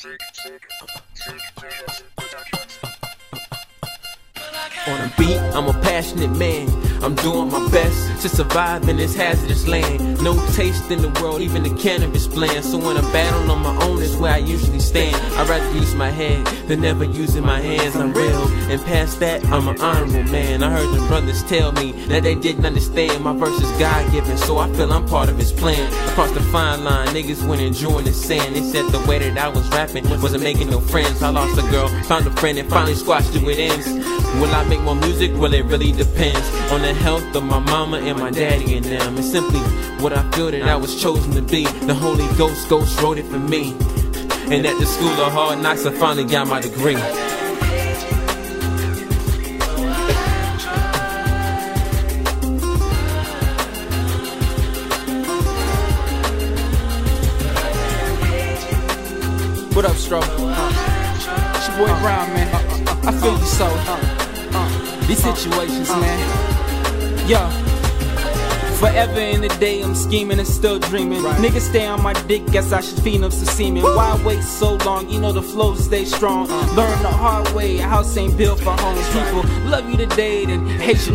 On a beat, I'm a passionate man. I'm doing my best to survive in this hazardous land. No taste in the world, even the cannabis bland. So when I'm battling on my own, is where I usually stand. I'd rather use my head than never using my hands. I'm real, and past that, I'm an honorable man. I heard the brothers tell me that they didn't understand. My verse is God-given, so I feel I'm part of his plan. Across the fine line, niggas went enjoying the sand. They said the way that I was rapping wasn't making no friends. I lost a girl, found a friend, and finally squashed it with ends. Will I make more music? Well, it really depends on the health of my mama and my daddy and them. It's simply what I feel that I was chosen to be. The Holy Ghost wrote it for me. And at the School of Hard Knocks, I finally got my degree. What up, Stro? It's your boy Brown, man. I feel you so. These situations, man. Yo. Forever in the day, I'm scheming and still dreaming. Niggas stay on my dick, guess I should feed them some semen. Why wait so long? You know the flow stay strong. Learn the hard way, a house ain't built for homeless people. Love you today, then hate you